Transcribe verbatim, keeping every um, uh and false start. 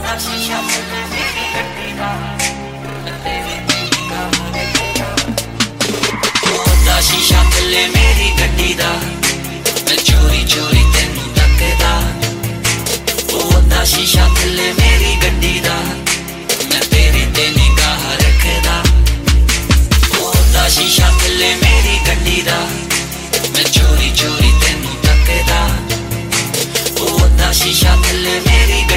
ਸ਼ੀਸ਼ਾ ਥੱਲੇ ਮੇਰੀ ਗੱਡੀ ਦਾ ਮੈਂ ਤੇਰੇ ਤੇ ਨਿਗਾਹਾਂ ਰੱਖਦਾ ਉਹਦਾ ਸ਼ੀਸ਼ਾ ਥੱਲੇ ਮੇਰੀ ਗੱਡੀ ਦਾ ਮੈਂ ਚੋਰੀ ਚੋਰੀ ਤੈਨੂੰ ਤੱਕਦਾ ਉਹਦਾ ਸ਼ੀਸ਼ਾ ਥੱਲੇ ਮੇਰੀ ਗੱਡੀ ਦਾ ਮੈਂ ਤੇਰੇ ਤੇ ਨਿਗਾਹਾਂ ਰੱਖਦਾ ਉਹਦਾ ਸ਼ੀਸ਼ਾ ਥੱਲੇ